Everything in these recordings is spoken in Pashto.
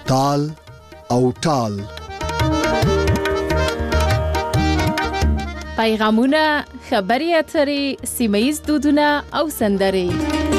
تال او ټال. پیغامونه، خبري اترې، سیمه‌ییز دودونه او سندرې.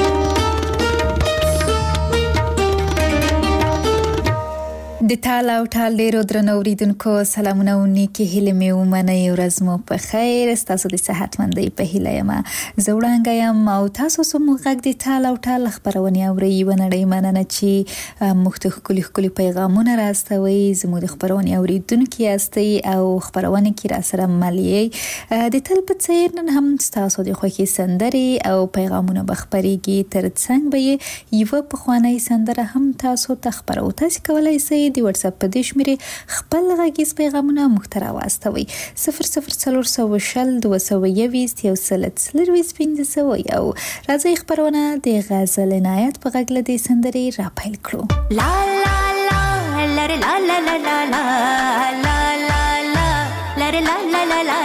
د تال او ټال ډیرو درنو اوریدونکو سلامونه او نیکی هیله مې ومنئ. ورځ مو په خیر، تاسو د صحتمندۍ په هیله یم. زه وړانګه یم او تاسو سمو غږ د تال او ټال خبرونه اورئ. ونړۍ مننه چې مختلف ښکلي پیغامونه راستوي. زموږ د خبرونه اوریدونکو یاستئ او خبرونه کې را سره مليي. د تل په څیر نن هم تاسو د خوښي سندرې او پیغامونه بخبريږي. ترڅنګ به یو په خواني سندره هم تاسو ته خبرو. تاسو کولای شئ د واتس اپ په دې شمیرې خپل غږیز پیغامونه محتوا واستوي. 00420 220 130 او راځي خبرونه د غزل عنایت په غږ لدې سندرې را پیل کړو. لا لا لا لا لا لا لا لا لا لا لا لا لا لا لا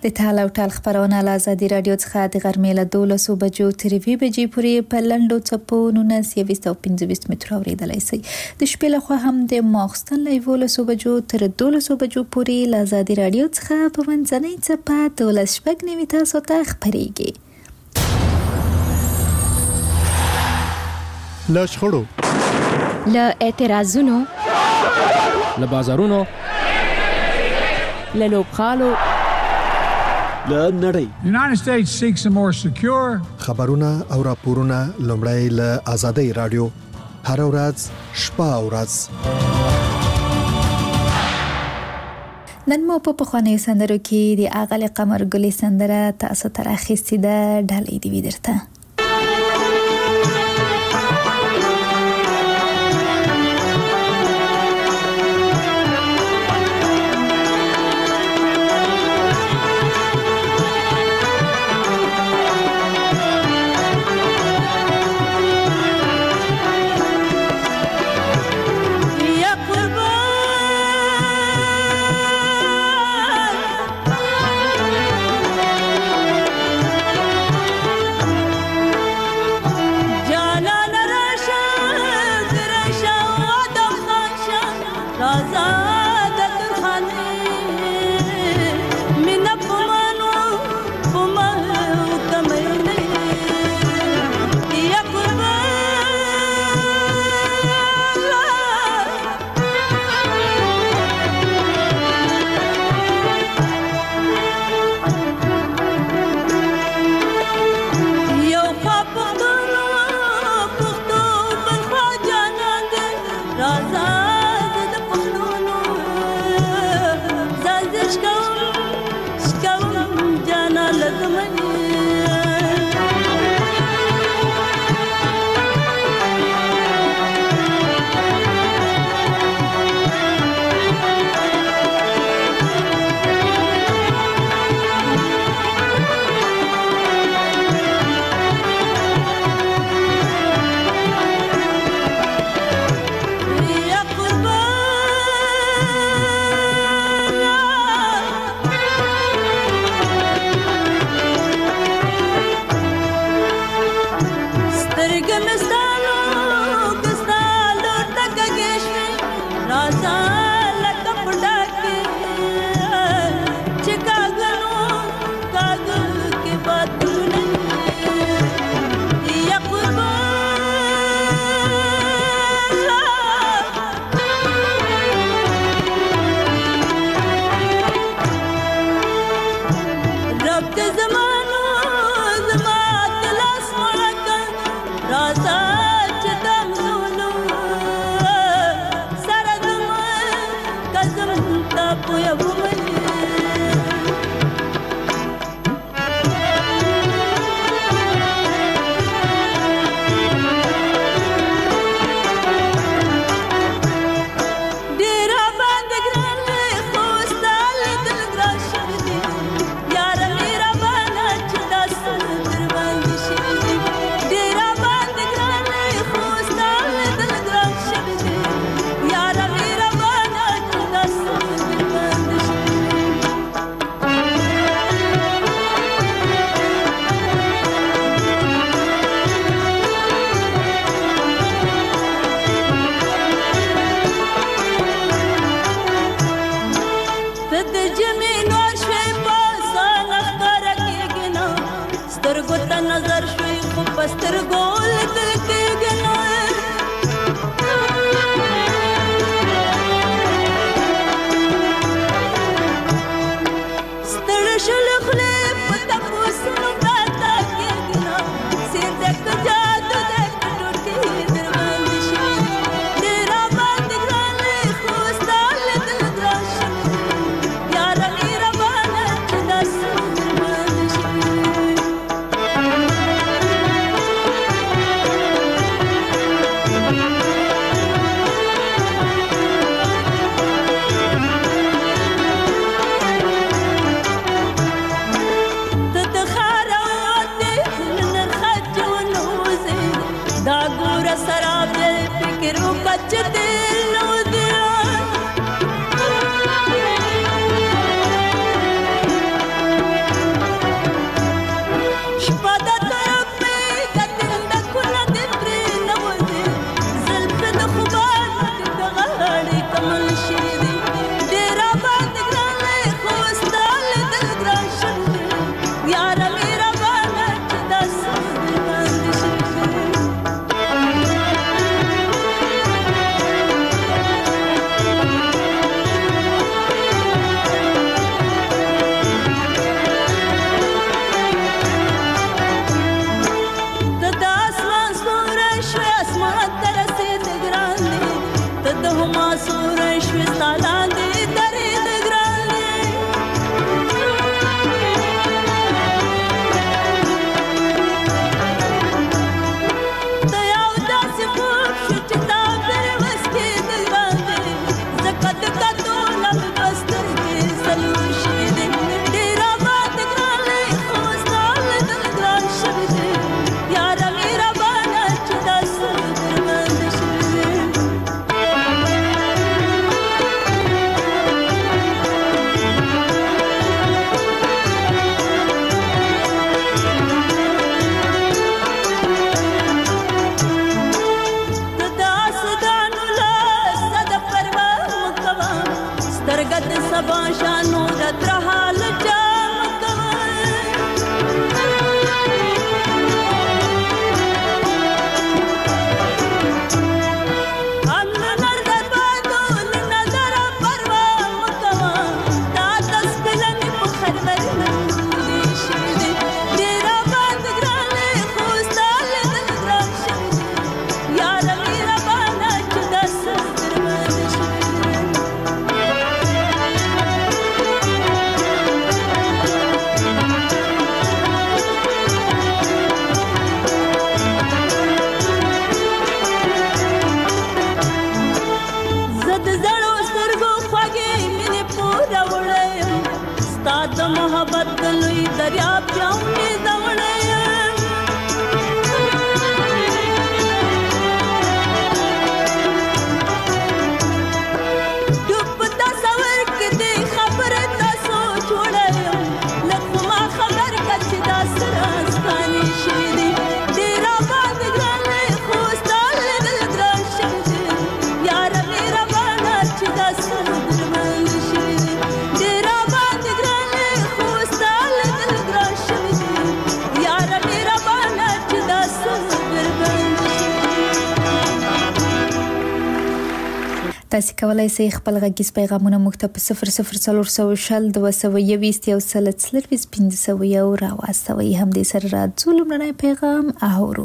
د ټال او ټال خبرونه له ازادي رادیو څخه د غرمې له 12 بجو تر 2 بجې پورې په لنډو څپو 1925 متر اوریدلای شئ. د شپې له خوا هم د ماخستن له 11 بجو تر 12 بجو پورې له ازادي رادیو څخه په منځنۍ څپه 12 تاسو ته خبرېږي. له شخړو، له اعتراضونو، له بازارونو، له لوبغالو، له نړۍ. The United States seeks a more secure. خبرونه او راپورونه لومړی له آزادۍ رادیو هر ورځ شپه او ورځ. نن مو په پخوانیو سندرو کې د اغل قمر ګلې سندره تاسو ته راخیستې ده. ډالۍ دی درته. سترګد سبا شانو د ترحال تاسو کولای شئ خپل غږیز پیغامونه موږ ته په 00420 220 یو سل څلرويس 500 راواستوي. هم دې سره راځو لمړنی پیغام اورو.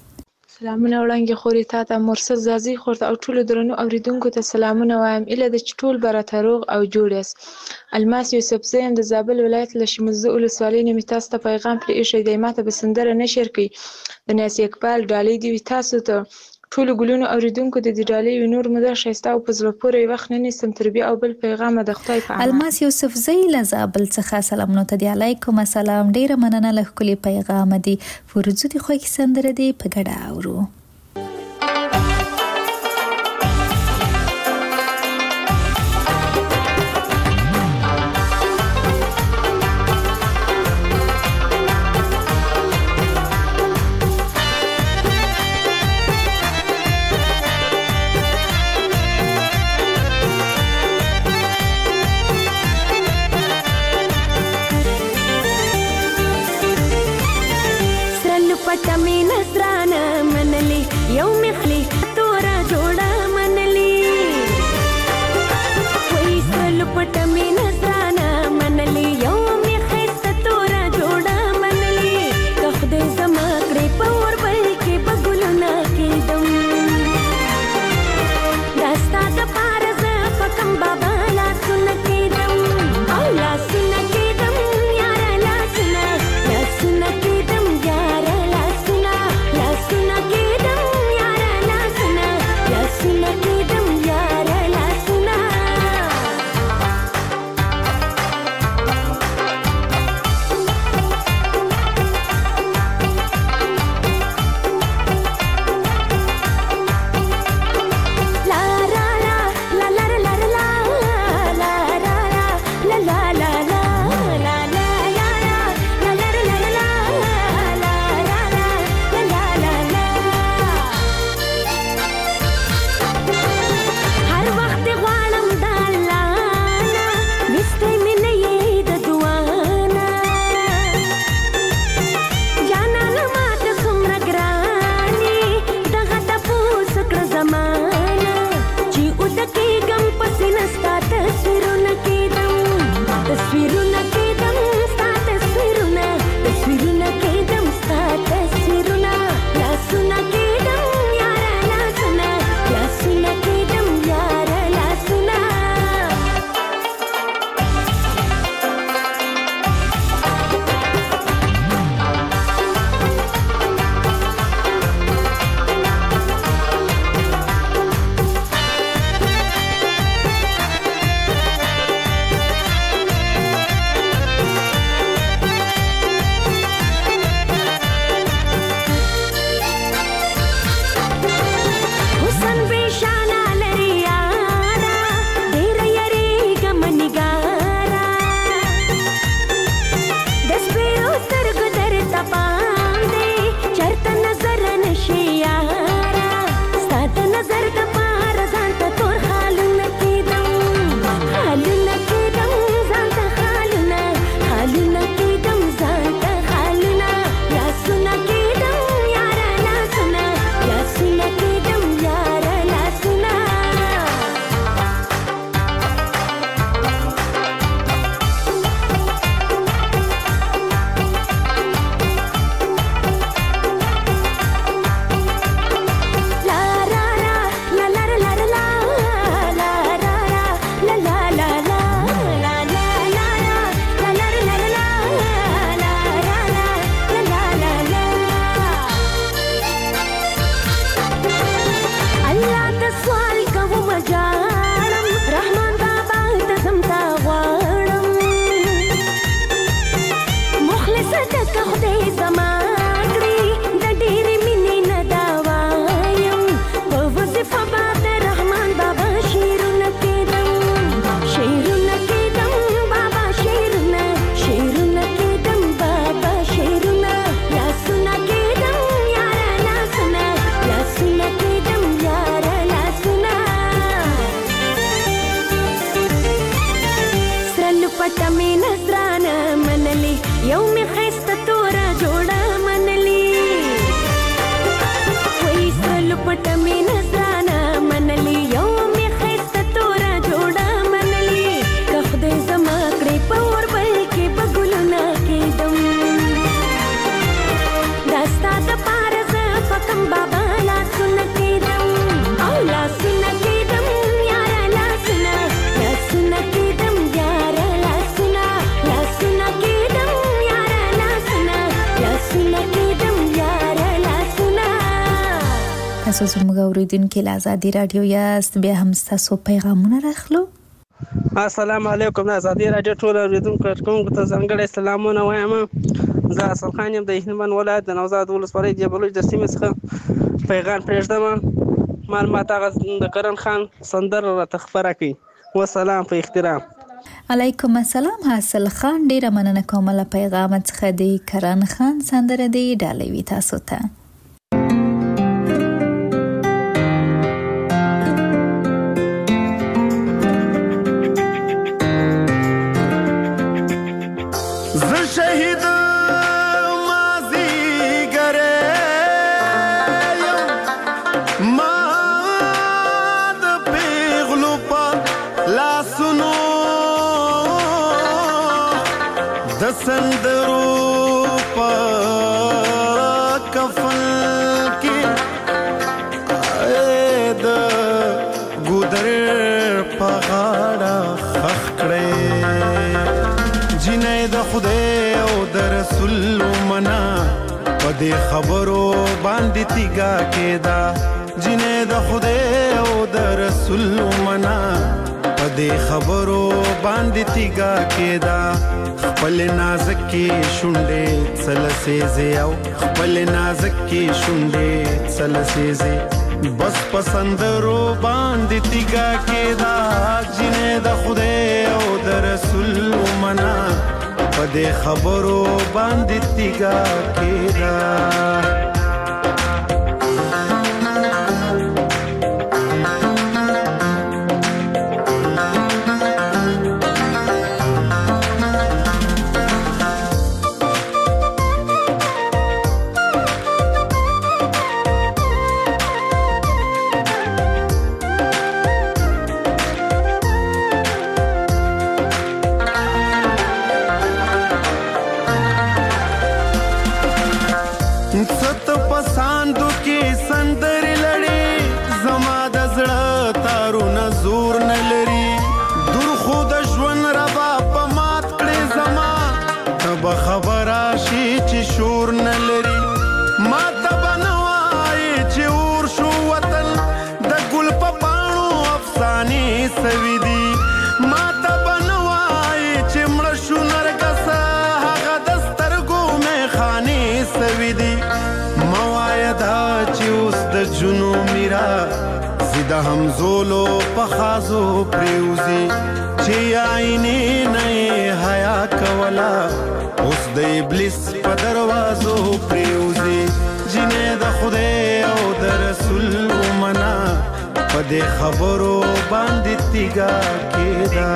سلامونه وړاندې خوري تا ته مرسل زازي خورته او ټول درنو اوریدونکو ته سلامونه وایم. اله د ټول برته روغ او جوړ یاست. الماس یوسف زین د زابل ولایت له شمزه ولسوالۍ نه تاسو ته پیغام پرې ایښی دی. ماته بسندره نشر کوي د ناس اقبال ډالۍ دی. تاسو ته ټول ګلونو اوریدونکو د دې ډالۍ نور مده شایسته او په زړه پورې وخت نه نستم تربیه او بل پیغام د خدای په امان. الماس یوسف زین له زابل څخه سلامونه ته دی. علیکم السلام. ډیره مننه له خپل پیغام دی. ورځو دی خو کی سندره دی په ګډه اورو. پټه می نظرانه منلې پټه مې نظرانه منلي یو مې ښایسته توره جوړه منلي وایي سرلو پټه مې نظرانه منلي یو مې ښایسته توره جوړه منلي که خدای زما کړې په اوربل کې به ګلونه کېدم دا ستا دپاره زه فکم بابا لاسونه کېدم او لاسونه کېدم یاره لاسونه لاسونه کېدم یاره لاسونه لاسونه کېدم یاره لاسونه لاسونه کېدم یاره لاسونه. تاسو زموږ اوریدونکي له ازادي رادیو یاست، بیا هم ستاسو پیغامونه راخلو. السلام علیکم. د ازادي رادیو ټول اوریدونکو ته ځانګړي سلامونه وایم. زه اصل خان یم د هلمند ولایت د نوزاد ولسوالۍ د بلوچ د سیمې څخه پیغام پرېږدم. معلومات هغه د کرن خان سندره راته خپره کړي. وسلام په احترام. علیکم السلام حاصل خان، ډیره مننه کوم له پیغام څخه. د کرن خان سندره دی ډالۍ وي تاسو ته. شهید مازی گره ما د پیغلو پا لاسونو د سندرو پا کفن کی د ګودر پا غاړه خخ کړې جنې د خدای او د رسول منا په دې خبرو باندې تیګه کېدا جنې د خدای او د رسول منا په دې خبرو باندې تیګه کېدا خپل نازک کې شونډې څلسېزې او خپل نازک کې شونډې څلسېزې بس پسندرو باندې تیګه کېدا جنې د خدای او د رسول منا په دې خبرو باندې تیګه کېدا. د همزولو پخازو پریوزی چې عینې نه حیا کولا اوس د ابلیس په دروازو پریوزی جنې د خدای او د رسول منا په دې خبرو باندې تیګه کېدا.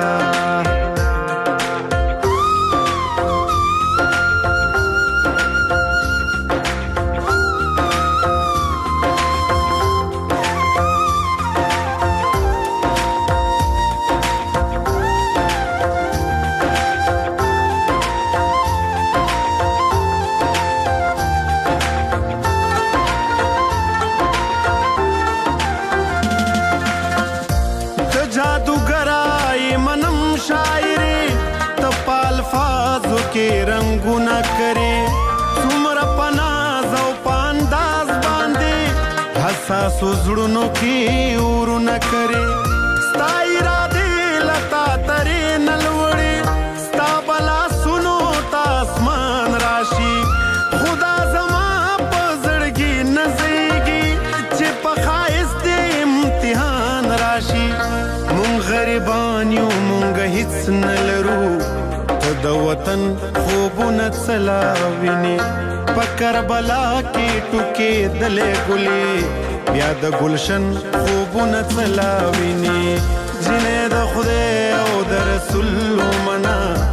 کې رنگونه کرے څومره پناز او پانداز باندې حساس زړونو کې ورونه کرے ستا اراده لتا ترې نلوړې ستا بلا سنو تاسمان راشي خدا زما په زړګي نزيږي چې په خایست امتحان راشي مونږ غریبان یو مونږ هیڅ نلرو د وطن خوبونه څلاویني په کربلا کې ټوکې دلې ګلې بیا د گلشن خوبونه څلاویني جنې د خدای او د رسول منا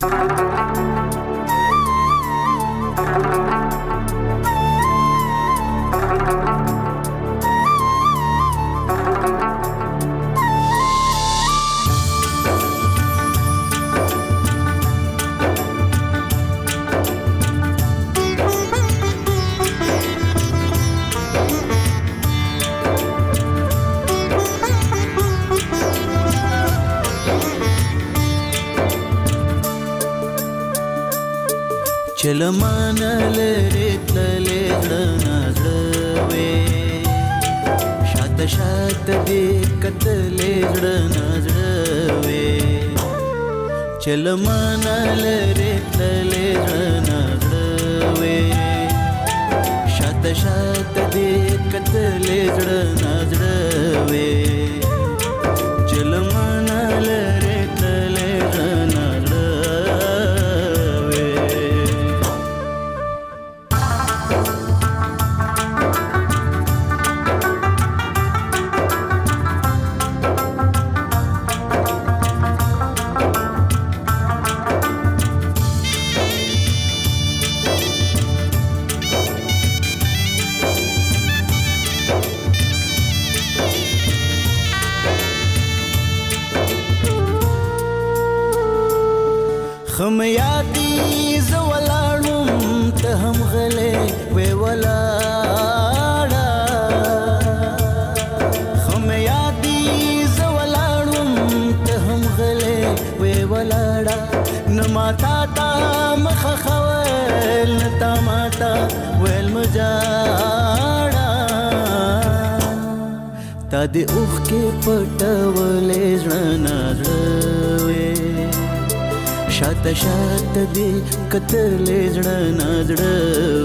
چلمانل ریتللې زړه شات شات دې کتلې زړه چلمانل ریتللې زړه شات شات دې کتلې زړه چلمانل ریتللې خم یادی زولاړم ته هم غلې وې ولاړه خم یادی زولاړم ته هم غلې وې ولاړه نماتا تا مخ خوال نتا ماتا ویل مجاړه تا دې اوخ کې پټولې ژوند شات شات دې کتلې زړه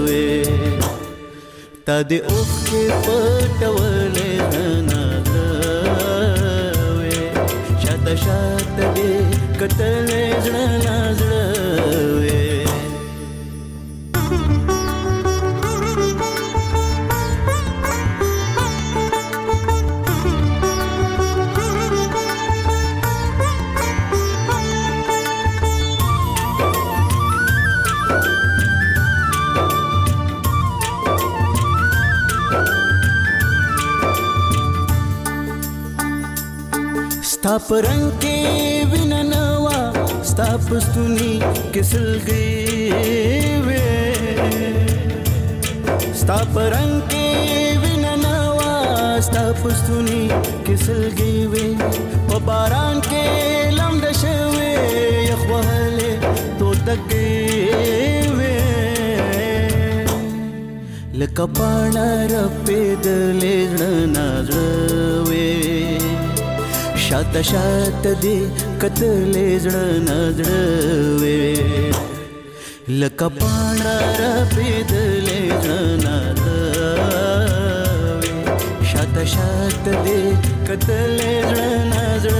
تا دې اوخ کې پټولې شات شات دې کتلې زړه ستا پرنګ کې ویننوا ستا پستونی کسلګي وې ستا پرنګ کې ویننوا ستا پستونی کسلګي وې په باران کې لمد شوي یخوهله تو تکي وې لکه پاڼه رپېدلې زړه شات شات دې کتلې زړه لکه پاڼه رپېدلې زړه شات شات دې کتلې زړه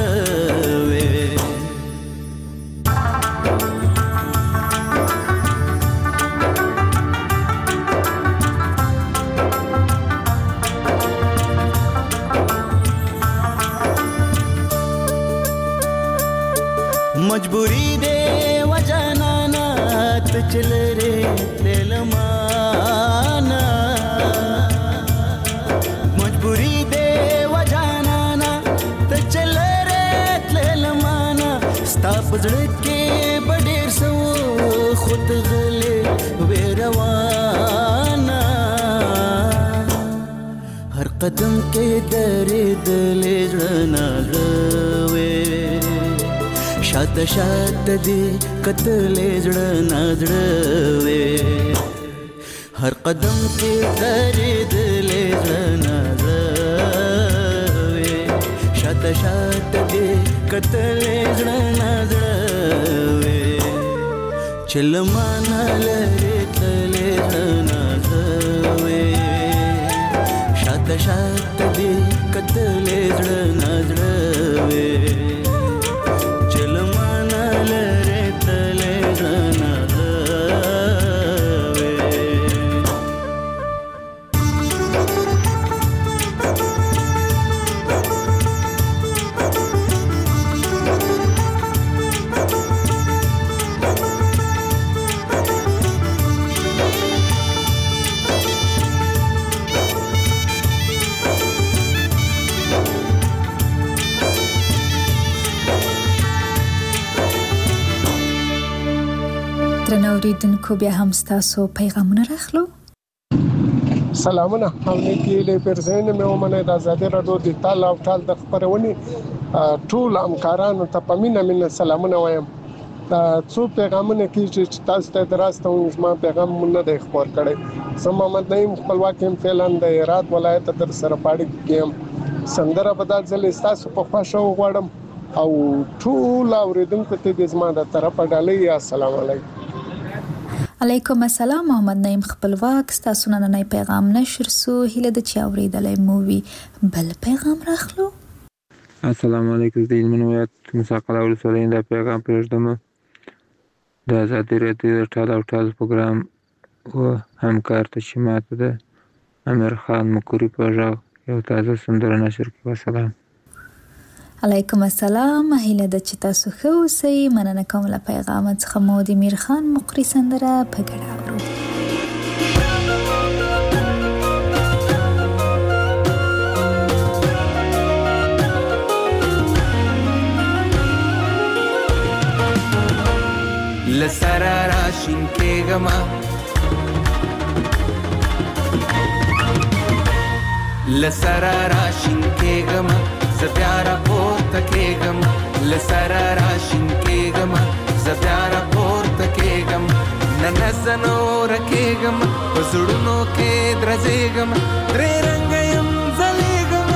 مجبوری دے وجانانا تچل رے لیلمانا مجبوری دے وجانانا تچل رے لیلمانا ستا پزړه کې بډیر سو خود غلې ویروانا هر قدم کې درې دلې زړه شات شات دې کتلې زړه هر قدم کې درې دلې زړه شات شات دې کتلې زړه چلمانا لري تلې زړه شات شات دې کتلې زړه درنو اوریدونکو بیا هم ستاسو پیغامونه راخلو. سلامونه او نیکی له پرځین مې ومنه د آزادي رادیو د تال او تال د خبرونې ټول همکارانو ته په مینه سلامونه وایم. څو پیغامونه کې چې تاسو ته دراسته زما پیغام مونږ نه خبر کړي. سم محمد نعیم خپلواک هم فعلن د هرات ولایت در سره پاړی کې سندره بدل ځل تاسو په خوښو غواړم او ټول اوریدونکو ته د زما د طرفه ډالۍ السلام علیکم. علیکم السلام. محمد نعیم خپلواک ستاسو نننی پیغام نشر سو هله د چا اوریدلای مووي بل پیغام راخلو. السلام علیکم. د منویات مساقله ولسوالۍ د پیغام پرېږدم. د آزادي رادیو د ټال او ټال پروګرام و همکار ته چې ماته د امیر خان مکوري په غږ یو تازه سندره نشر کړي. والسلام. علیکم السلام. هیله د چې تاسو ښه اوسئ. مننه کوم له پیغام څخه مو د امیر خان مقری سندره په ګډه اورو. لسرا راشین کېږم لسرا راشین کېږم زه بیا راپورته کېږم لسره راشین کېږم زه بیا راپورته کېږم نن زه نوره کېږم په زړونو کې درځېږم درې رنګه یم ځلېږم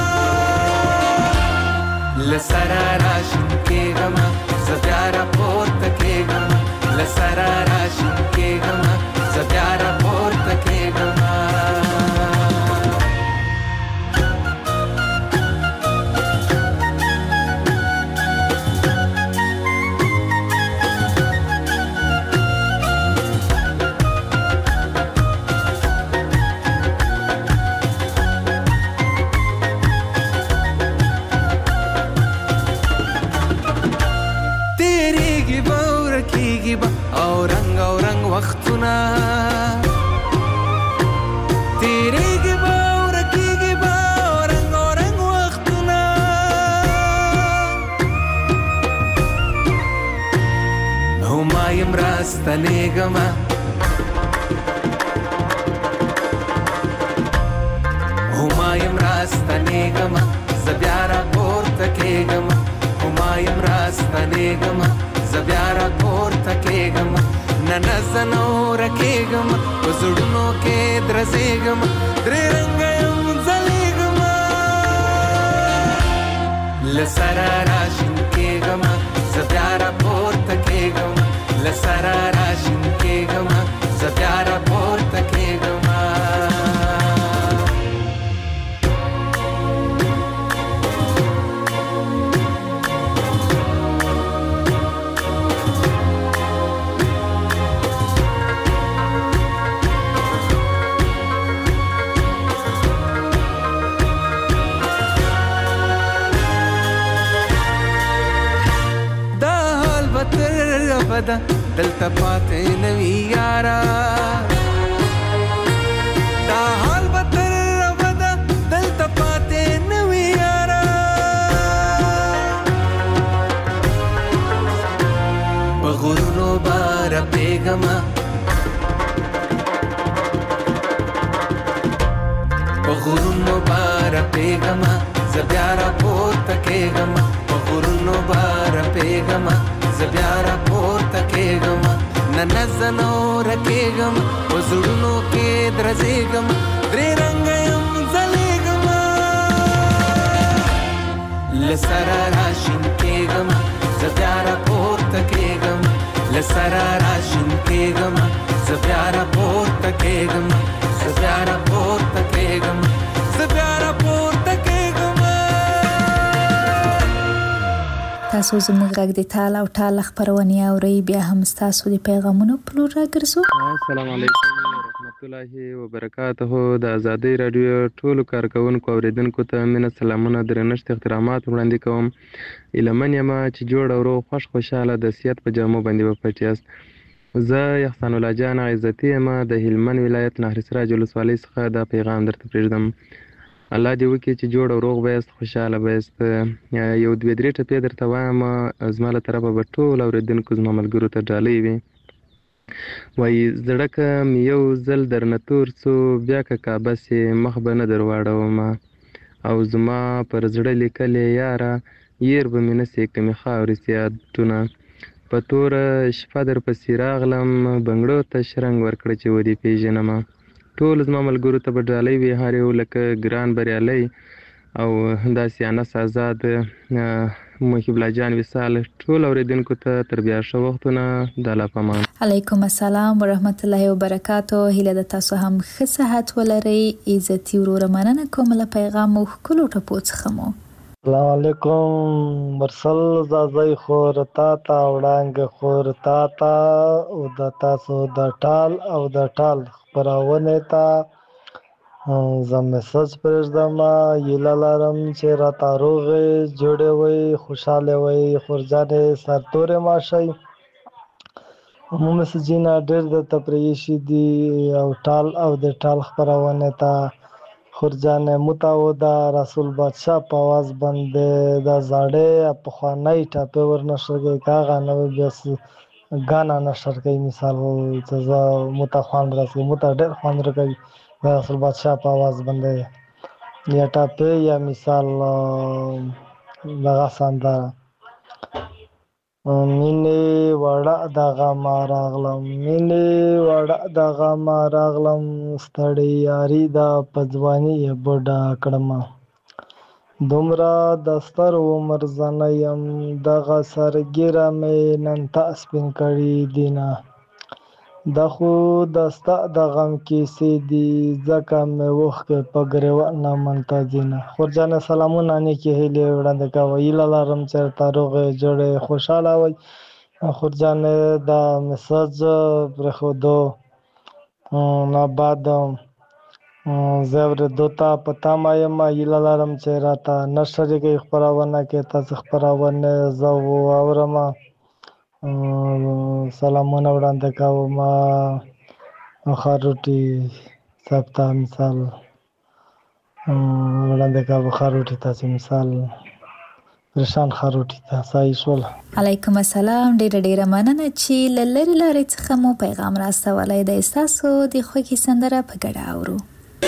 لسره راشین کېږم زه بیا راپورته کېږم لسره راشین کېږم زه بیا راپورته کېږم وختونه تیریږي به ورکیږي به رنګ وختونه هما یم راستنېږم هما یم راستنېږم زه بیا راپورته کېږم هما یم راستنېږم زه بیا راپورته کېږم نن زه نوره کېږم په زړونو کې درځېږم درې رنګه یم ځلېږم له سره راشین کېږم زه بیا راپورته کېږم له سره راشین کېږم زه بیا راپورته کېږم دلته پاتې نوي یارا دا حال به تر ابده دلته پاتې نوي یارا په غرونو به رپېږم په غرونو به رپېږم زه بیا راپورته کېږم په غرونو به رپېږم زه بیا راپورته کېږم نن زه نوره کېږم په زړونو کې درځېږم درې رنګه یم ځلېږم له سره راشین کېږم زه بیا راپورته کېږم له سره راشین کېږم زه بیا راپورته کېږم زه بیا راپورته کېږم زه بیا راپورته کېږم تاسو زموږ غږ د تال او ټال خبرونه اورئ. بیا هم تاسو د پیغامونو په لور راګرځو. السلام علیکم ورحمت الله وبرکاته. د آزادي رادیو ټولو کارکونکو اوریدونکو ته مینه سلامونه درنښت احترامات وړاندې کوم. ایلمن یم چې جوړ او روغ خوشاله د صحت په جامو باندې وپټ یاست. زه احسان الله جان عزتي یم د هلمند ولایت نهر سراج ولسوالۍ څخه دا پیغام درته پرېږدم. الله دې وکړي چې جوړ او روغ به یاست خوشاله به یاست. یو دوې درې ټپې درته وایم زما له طرفه به ټول اورېدونکو زما ملګرو ته ډالۍ وي. وایي زړه که مې یو ځل درنه تور څو بیا که کعبه سې مخ به نه در واړومه او زما پر زړه لیکلې یاره ير به مې نه سې که مې خاورې سي یادونه په توره شپه در پسې راغلم بنګړو ته شرنګ ورکړه چې ودې پېژنمه ټول زما ملګرو ته به ډالۍ وي هر یو لکه ګران بریالی او داسې انس آزاد محب الله جان وصال ټول اوریدونکو ته تر بیا ښه وختونه د الله په امان. علیکم السلام ورحمت الله وبرکاتو. هیله د تاسو هم ښه صحت ولرئ. عزتي ورور مننه کوم له پیغام مو ښکلو ټپو څخه مو. السلام علیکم. مرسل زازی خور تا تا وړانګ خور تا تا او د تاسو د ټال او د ټال خبرونه تا زه میسج پرېږدم. هیله لرم چې راته روغې جوړې وئ خوشحاله وئ خورجانې سرتورې ماشئ. میسجونه ډېر درته پرېښي دي او ټال او د ټال خپرونې ته خورجانې متعوده رسول بادشاه په آواز باندې د زاړې پخوانۍ ټاپې ورنشر کوي که هغه نوې بیا ګانا نشر کوي مثال چې زه مته خوند رسوي مته ډېر خوند راکوي د رسول بادشاه په آواز باندې یا ټاپې یا مثال دغه سندره مینې وړه دغه ما راغلم مینې وړه دغه ما راغلم ستړی یاري دا په ځواني یې بوډا کړمه دومره د ستر عمر زنه یم دغه سرګیره مې نن تا سپین کړي دینه دا خو د ستا د غم کیسې دي ځکه مې اوښکې په ګریوان نه منتظینه. خورجانې سلامونه نیکې هیلې وړاندې کوه. هیله لرم چې ورته روغې جوړې خوشحاله وئ. خورجانې د میسج پرېښودو نه بعد زه اورېدو ته په تمه یم. هیله لرم چې راته نه شریکوي خپرونه کې تاسې خپرونې زه واورم. سلامونه وړاندې کوم خاروټي صاحب ته مثال وړاندې کوم خاروټي تاسې مثال پریشان خاروټي ته صحیح شول. علیکم السلام. ډېره مننه چې له لرې لارې څخه مو پیغام راستولی دی. ستاسو د خوښې سندره په ګډه اورو.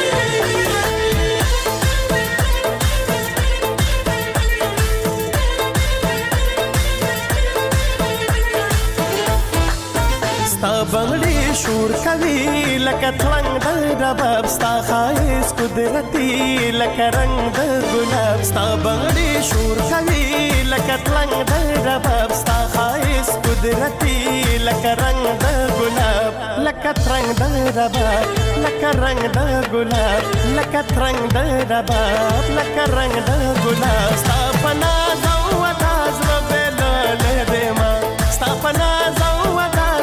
ستا بنگړي شور کوي لکه تلنګ د رباب ستا خایس قدرتي لکه رنگ د ګلاب ستا بنگړي شور کوي لکه تلنګ د رباب ستا خایس قدرتي لکه رنگ د ګلاب لکه ترنګ د رباب لکه رنگ د ګلاب لکه ترنګ د رباب لکه رنگ د ګلاب ستا پنا زو وتاز ربل له دما ستا پنا زو وتاز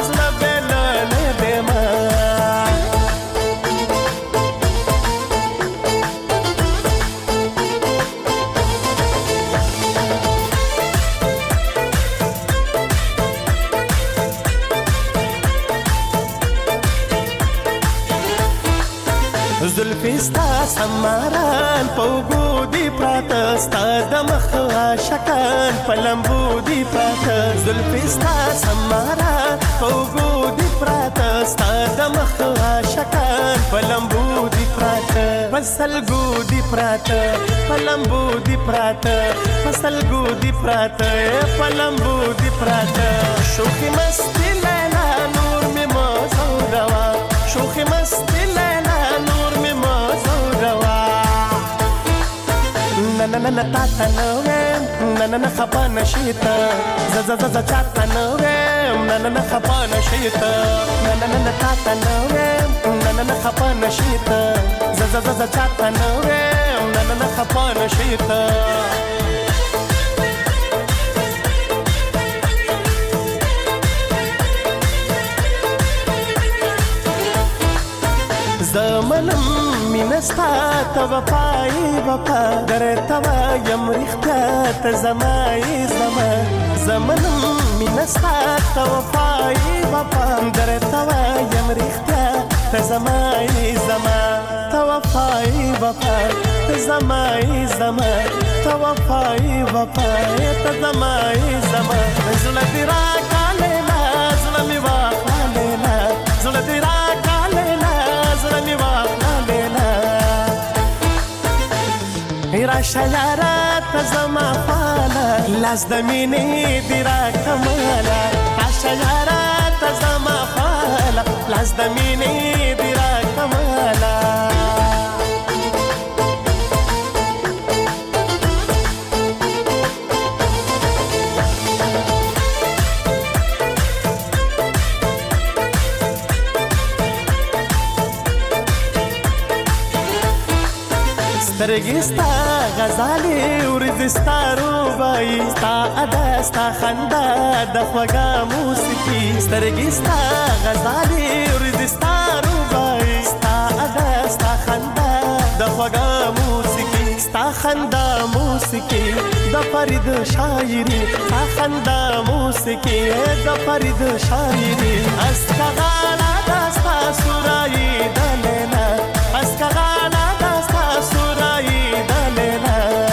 زلفی ستا سماران پوگو دی پراتا ستا دمخ عاشقان پلمبو دی پراتا زلفی ستا سماران پوگو دی پراتا ستا دمخ عاشقان پلمبو دی پراتا پسلگو دی پراتا پلمبو دی پراتا پسلگو دی پراتا پلمبو دی پراتا شوخی مستی لیلا نور می موزو روا شوخی مستی لیلا نننن تاتا نویم نننن خبا نشیتا زززز چاتا نویم نننن خبا نشیتا نننن تاتا نویم نننن خبا نشیتا زززز چاتا نویم نننن خبا نشیتا زمنم مینستا تا وفای وفا در توا یم ریختا تا زمای زمان زمنم مینستا تا وفای وفا در توا یم ریختا تا زمای زمان تا وفای وفا تا زمای زمان تا وفای وفا تا زمای زمان زلفی را کالینا زلمی واقع لینا راشه یاره ته زما خواله لاس د مینې دې راکماله راشه یاره ته زما خواله لاس د مینې دې راکماله سترګې ستا غزالې ورځې ستا روبایي ستا ادا ستا خندا د خوږه موسیقي سترګې ستا غزالې ورځې ستا روبایي ستا ادا ستا خندا د خوږه موسیقي ستا خندا موسیقي د فرید شاعري ستا خندا موسیقي د فرید شاعري اسکغالا دا ستا سورایي د لیلا اسکغالا دا ستا سورایي د لیلا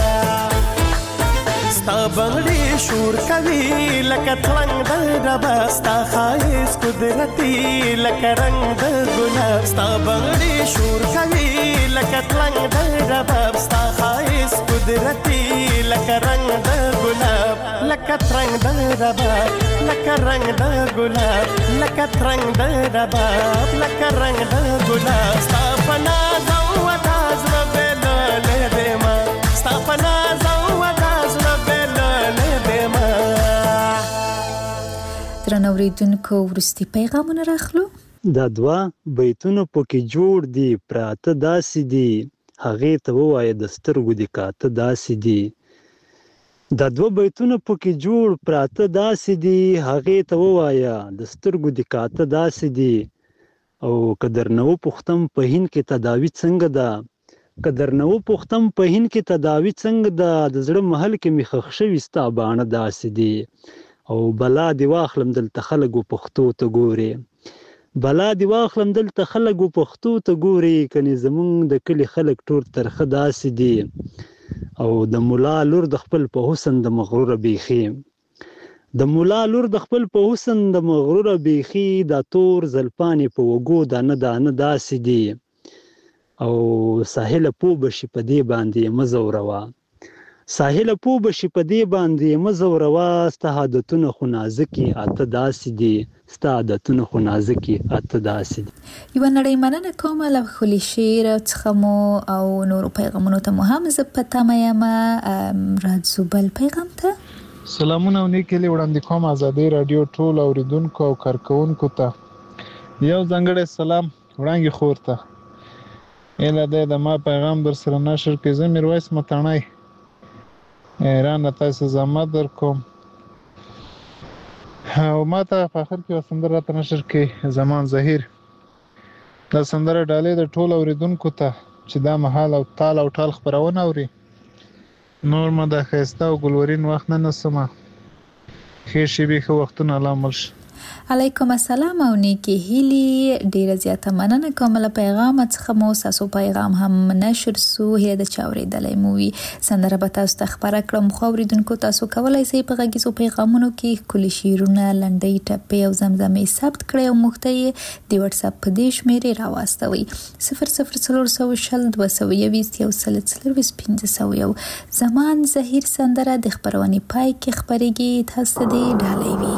ستا بنګړي شور کوي لکه ترنګ د رباب ستا ښایست قدرتي لکه رنګ د ګلاب ستا بنګړي شور کوي لکه ترنګ د رباب ستا ښایست قدرتي لکه رنګ د ګلاب لکه ترنګ د رباب لکه رنګ د ګلاب لکه ترنګ د رباب لکه رنګ د ګلاب ستا په ناز او وداز ربېللې دېما ستا په ناز او وداز ربېللې دېما درنو اوریدونکو وروستي پیغامونه راخلو دا دوه بیتونه پکې جوړ دي پراته داسې دي هغې ته ووایه د سترګو دې کاته داسې دي دا دوه بیتونه پکې جوړ پراته داسې دي هغې ته ووایه د سترګو دې کاته داسې دي او که درنه وپوښتم په هند کې تداوي څنګه ده که درنه وپوښتم په هند کې تداوي څنګه ده د زړه محل کې مې ښخ شوي ستا باڼه داسې دي او بلا دې واخلم دلته خلک و پښتو ته ګورې بلا دې واخلم دلته خلک و پښتو ته ګورې کنې زمونږ د کلي خلک ټول ترخه داسې دي او د ملا لور د خپل په حسن د مغروره بیخي د ملا لور د خپل په حسن د مغروره بیخي دا تور زلپانې په وګو دانه دانه داسې دي او ساحله پو بشي په دې باندې مزوروا ساحله پو بشي په دې باندې مزوروا ستا عادتونه خو نازکي اته داسې دي ستا عادتونه خو نازکي اته داسې دي یوه نړۍ مننه کوم له ښکلي شعر څخه مو او نورو پیغامونو ته مو هم زه په تمه یم راځو بل پیغام ته سلامونه او نیکې وړاندې کوم ازادي رادیو ټول اوریدونکو او کارکونکو ته یو ځانګړی سلام وړاندې خور ته اله د ما پیغام در سره نشر کې زه میرویس متانای ایران تاسو زحمت در کوم او ما ته په اخر کې وسندره ته نشر کې زمان ظهیر دا سندره ډالې د ټول اوریدونکو ته چې دا محل او تال او ټال خبرونه اوري نور ما د خسته او ګلورین وخت نه نسمه خیر شي به وختونه علامه شي علیکم السلام او نیکی هیلی ډیره زیاته مننه کوم له پیغام څخه مو ساسو پیغام هم نشر سو هله د چاورېدلې موي سندره به تاسو ته خبره کړم خو اوریدونکو تاسو کولای شئ په غږیزو پیغامونو کې کلی شیرونه لنډۍ ټپې او زمزمې ثبت کړئ او موږ ته د واتس اپ په دې شمیرې راواستوي 004022 زمان ظهیر سندره د خبرونې پای کې خبرېږي تاسو دې ډالۍ وي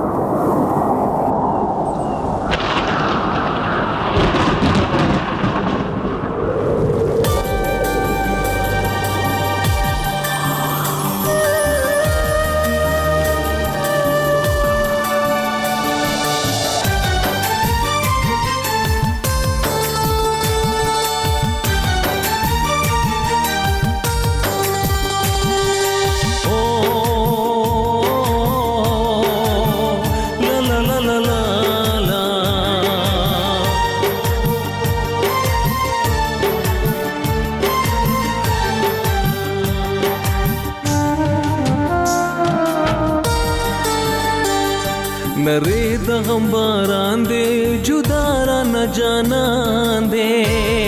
نری د غم باران دې جدا را نه جانان دې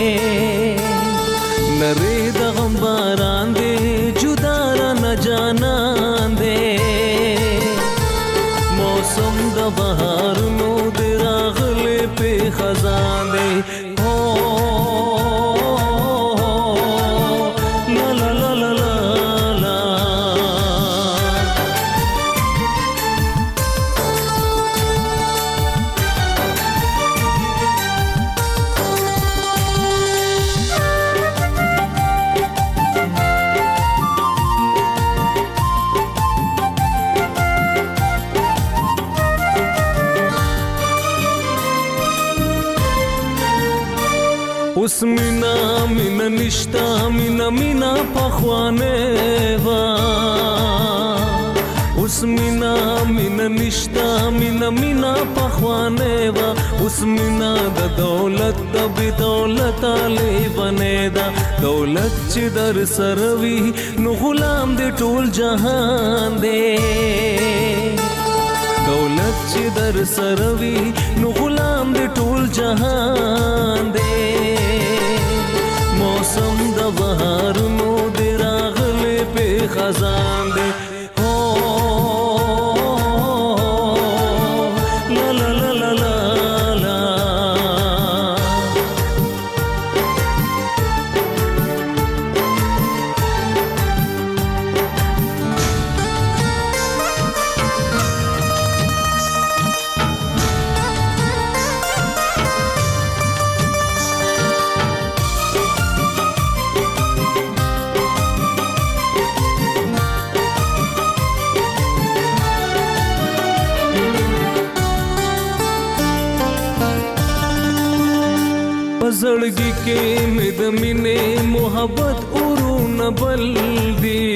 نری د غم باران دې جدا را نه جانان دې موسم د بهار نو دې راغلې په خزان دې لا لا لا اوس مینا نشتا مینا پخوانه وا اوس مینا نشتا مینا پخوانه وا اوس مینا د دولت د بی دولت علی بنه دا دولت چې در سروي نو غلام دې ټول جهان دې دولت چې در سروي نو غلام دې ټول جهان دې موسم د بهار نو دې راغله په خزان دې زړګي کې مې د مینې محبت اورونه بل دي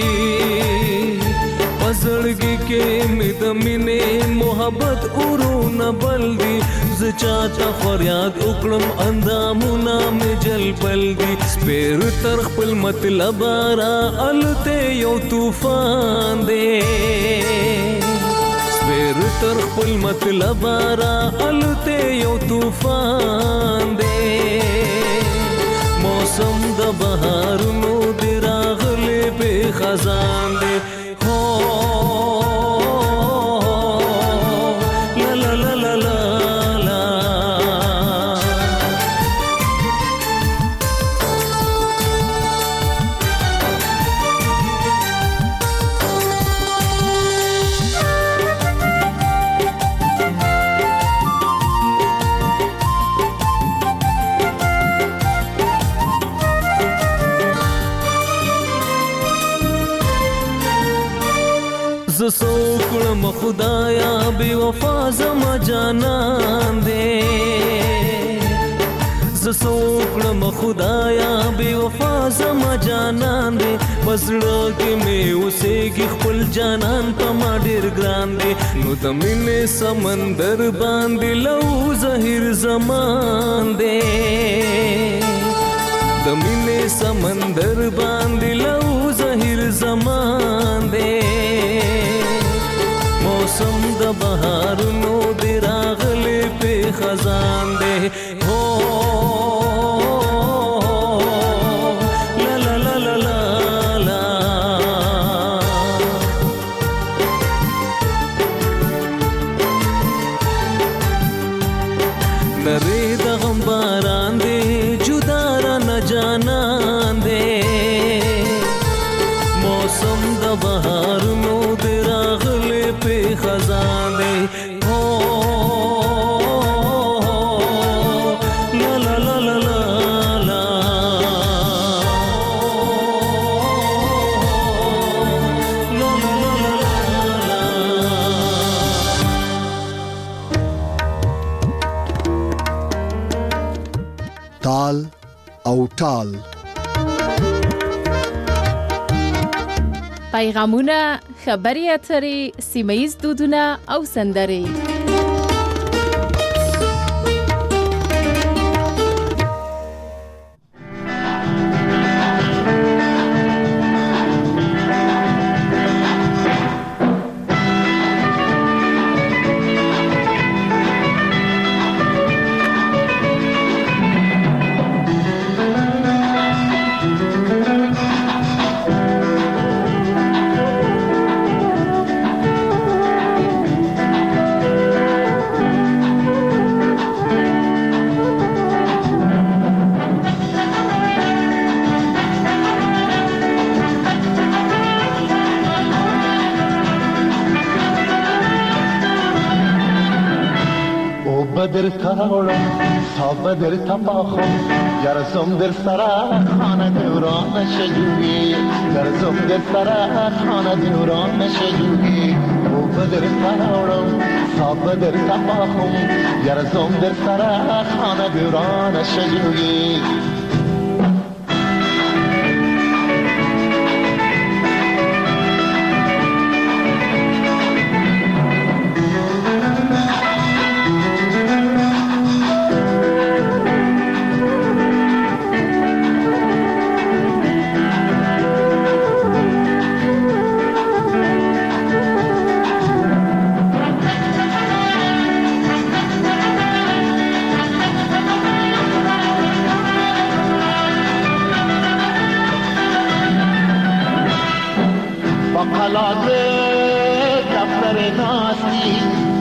زړګي کې مې د مینې محبت اورونه بل دي ز چاته فریاد وکړم اندامونه مې جل بل دي سپیر تر خپل مطلب را الته یو طوفان دی سپیر تر خپل مطلب را الته یو طوفان دی موسم د بهار نو دی راغله په خزان دی هو لا لا لا لا لا سوکړم خدایا بے وفا زما جانان دے سوکړم خدایا بے وفا زما جانان دے پسړه کې مې اوسېږي خپل جانان په ما ډېر ګران دے نو د مینې سمندر باندې لو زهیر زمان دے د مینې سمندر باندې لو زهیر زمان دے موسم د بهار نو دی راغله په خزان دی هو لا لا لا لا لا لا نری د غم باران دی جدا را نه جانان دی موسم د بهار نو دی راغله په خزان دی هو لا لا لا لا لا لا تال او ټال پیغامونه، خبري اترې، سیمه‌ییز دودونه او سندرې. بدر تاورم تا بدر تپاخم گرزم در سر خانه دوران شجوی گرزم در سر خانه دوران شجوی او بدر تاورم تا بدر تپاخم گرزم در سر خانه دوران شجوی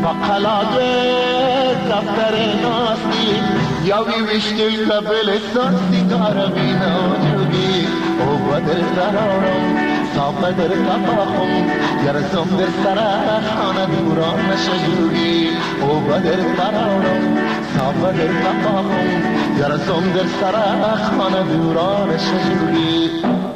فقلاد دفتر ناستی یا ویشتی لبلستان سیگار بینا جوگی او بدر درارم صاف در تفاهم یرزم در سر خانه دوران نشجوگی او بدر درارم صاف در تفاهم یرزم در سر خانه دوران نشجوگی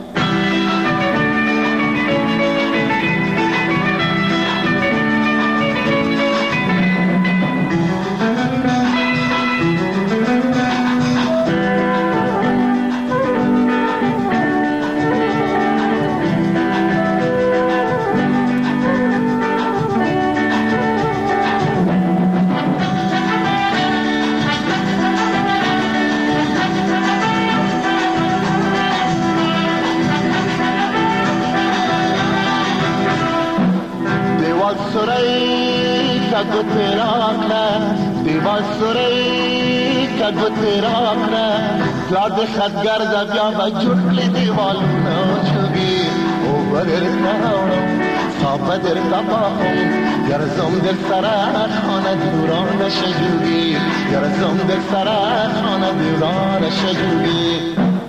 دیوال سوری که گوتی راکنه زاد خدگر زبیا و جوٹلی دیوالونا چوگی او بدر تاورم صاف در تفاهم یرزم در سر خانه دوران نشجوگی یرزم در سر خانه دوران نشجوگی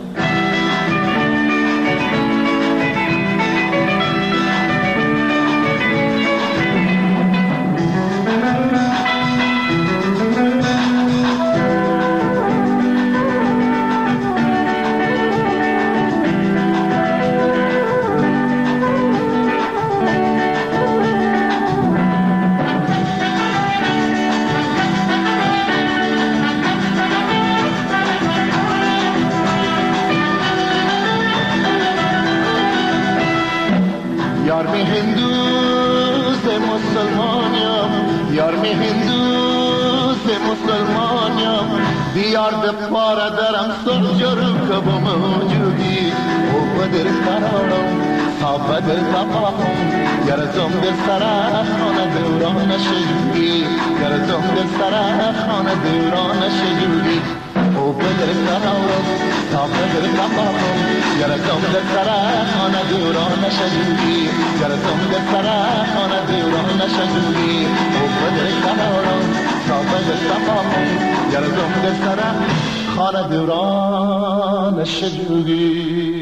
دیار دپاره درم سرجرم که با موجودی او بدر قرارم صاف در تفاهم یرزم در سر خانه دوران شجوگی یرزم در سر خانه دوران شجوگی او بدر قرارم صاف در تفاهم یرزم در سر خانه دوران شجوگی یرزم در سر خانه دوران شجوگی او بدر قرارم صاف در تفاهم یرزم در سر خانه دوران شجوگی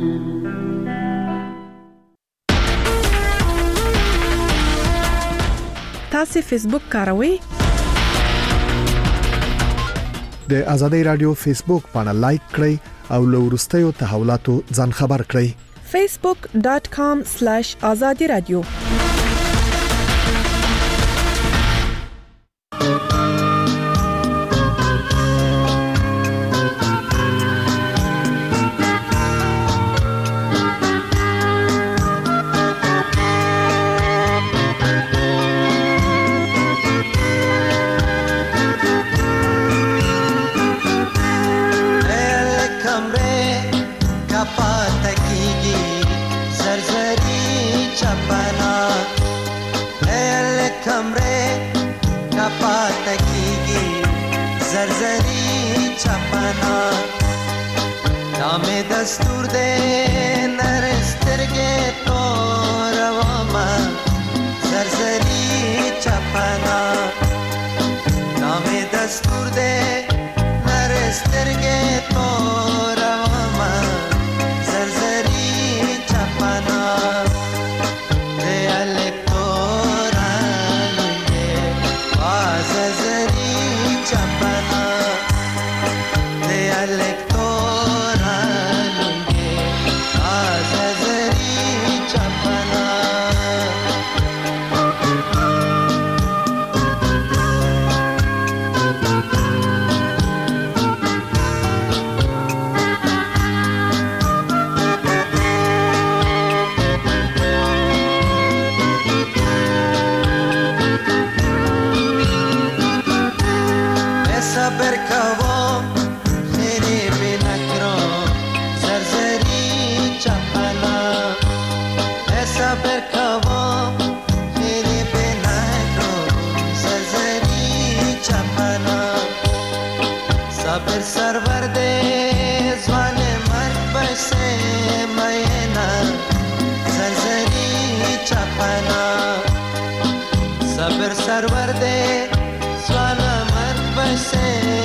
تاسو فیسبوک کاروئ؟ د آزادۍ رادیو فیسبوک باندې لایک کړئ او له وروستیو تحولاتو ځان خبر کړئ. facebook.com/azadi radio दस्तूर दे नरस्तर के तो रवामा सरसरी चपना नामे दस्तूर दे नरस्तर के तो रवामा सरसरी चपना दे अलेक्टोरा लुंगे सरसरी चपना दे अलेक्टोरा सरवर दे ज़वाने मर्द बसे मैना सरसरी चपना सबर सरवर سرور دې ځوانه مرګ بسې